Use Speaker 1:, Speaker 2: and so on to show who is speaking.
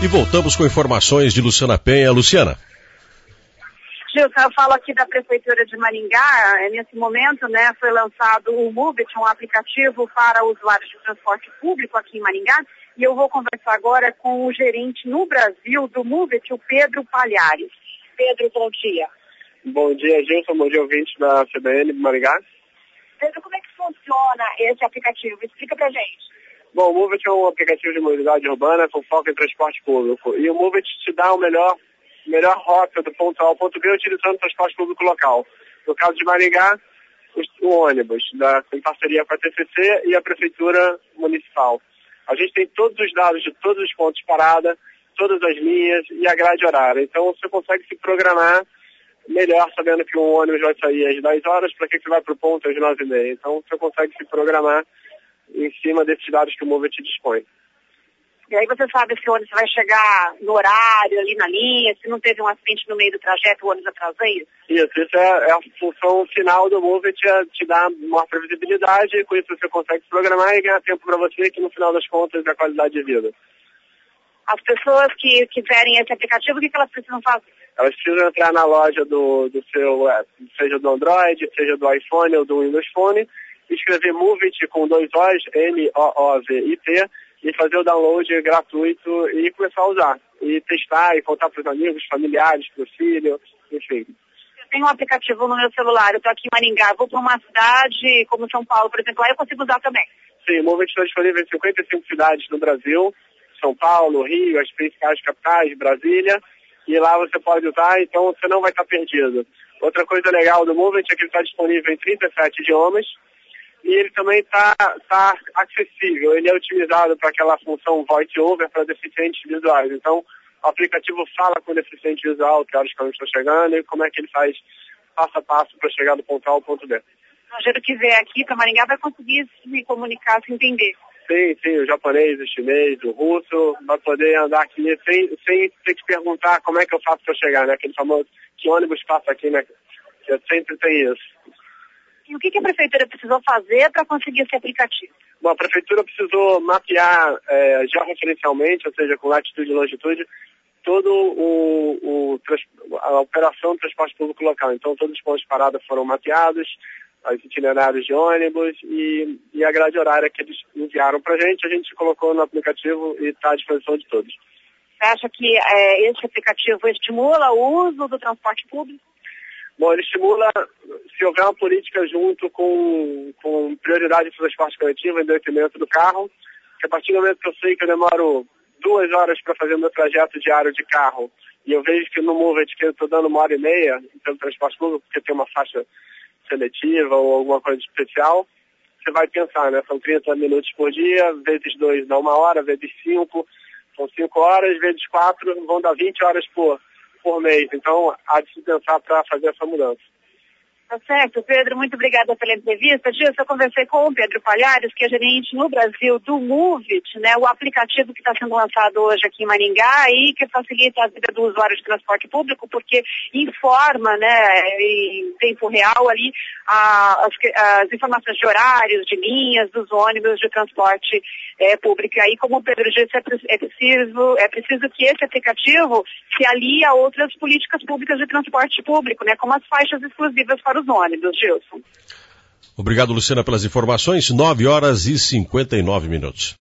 Speaker 1: E voltamos com informações de Luciana Penha. Luciana.
Speaker 2: Gilson, eu falo aqui da Prefeitura de Maringá. Nesse momento, foi lançado o Move It, um aplicativo para usuários de transporte público aqui em Maringá. E eu vou conversar agora com o gerente no Brasil do Move It, o Pedro Palhares. Pedro, bom dia.
Speaker 3: Bom dia, Gilson. Bom dia, ouvintes da CBN de Maringá.
Speaker 2: Pedro, como é que funciona esse aplicativo? Explica pra gente.
Speaker 3: Bom, o Move It é um aplicativo de mobilidade urbana com foco em transporte público. E o Move It te dá a melhor rota do ponto A ao ponto B utilizando o transporte público local. No caso de Maringá, o ônibus, em parceria com a TCC e a Prefeitura Municipal. A gente tem todos os dados de todos os pontos de parada, todas as linhas e a grade horária. Então você consegue se programar melhor sabendo que um ônibus vai sair às 10 horas, para que você vai para o ponto às 9h30. Então você consegue se programar em cima desses dados que o Move It dispõe.
Speaker 2: E aí você sabe se o ônibus vai chegar no horário, ali na linha, se não teve um acidente no meio do trajeto, o ônibus atrasa isso?
Speaker 3: Isso é a função final do Move It, é te dar maior previsibilidade, e com isso você consegue se programar e ganhar tempo para você, que no final das contas é a qualidade de vida.
Speaker 2: As pessoas que quiserem esse aplicativo, o que elas precisam fazer?
Speaker 3: Elas precisam entrar na loja do seu, seja do Android, seja do iPhone ou do Windows Phone, escrever Move It com 2 O's, M-O-O-V-I-T, e fazer o download gratuito e começar a usar. E testar e contar para os amigos, familiares, para o filho, enfim.
Speaker 2: Eu tenho um aplicativo no meu celular, eu estou aqui em Maringá, vou para uma cidade como São Paulo, por exemplo, aí eu consigo usar também.
Speaker 3: Sim, o Move It está disponível em 55 cidades no Brasil, São Paulo, Rio, as principais capitais, Brasília, e lá você pode usar, então você não vai estar perdido. Outra coisa legal do Move It é que ele está disponível em 37 idiomas, e ele também está acessível, ele é otimizado para aquela função voice over para deficientes visuais. Então, o aplicativo fala com o deficiente visual, que horas que ele está chegando, e como é que ele faz passo a passo para chegar do ponto A ao ponto B.
Speaker 2: O estrangeiro que vier aqui para Maringá vai conseguir se comunicar, se entender.
Speaker 3: Sim, o japonês, o chinês, o russo, vai poder andar aqui sem ter que perguntar como é que eu faço para chegar, né? Aquele famoso, que ônibus passa aqui, né? Que sempre tem isso.
Speaker 2: E o que a Prefeitura precisou fazer para conseguir esse aplicativo?
Speaker 3: Bom, a Prefeitura precisou mapear georreferencialmente, ou seja, com latitude e longitude, todo a operação do transporte público local. Então, todos os pontos de parada foram mapeados, os itinerários de ônibus e a grade horária que eles enviaram para a gente colocou no aplicativo e está à disposição de todos.
Speaker 2: Você acha que esse aplicativo estimula o uso do transporte público?
Speaker 3: Bom, ele estimula, se houver uma política junto com prioridade para o transporte coletivo em detrimento do carro, que a partir do momento que eu sei que eu demoro 2 horas para fazer o meu trajeto diário de carro, e eu vejo que no Move It que eu estou dando 1h30 pelo transporte público, porque tem uma faixa seletiva ou alguma coisa especial, você vai pensar, né? São 30 minutos por dia, vezes 2 dá 1 hora, vezes 5, são 5 horas, vezes 4, vão dar 20 horas por mês. Então, há de se pensar para fazer essa mudança.
Speaker 2: Tá certo, Pedro, muito obrigada pela entrevista. Gilson, eu conversei com o Pedro Palhares, que é gerente no Brasil do Move It, né, o aplicativo que está sendo lançado hoje aqui em Maringá e que facilita a vida do usuário de transporte público, porque informa, né, em tempo real ali as informações de horários, de linhas, dos ônibus de transporte público. E aí, como o Pedro disse, é preciso que esse aplicativo se alie a outras políticas públicas de transporte público, né, como as faixas exclusivas para os ônibus, Gilson.
Speaker 1: Obrigado, Luciana, pelas informações. 9h59.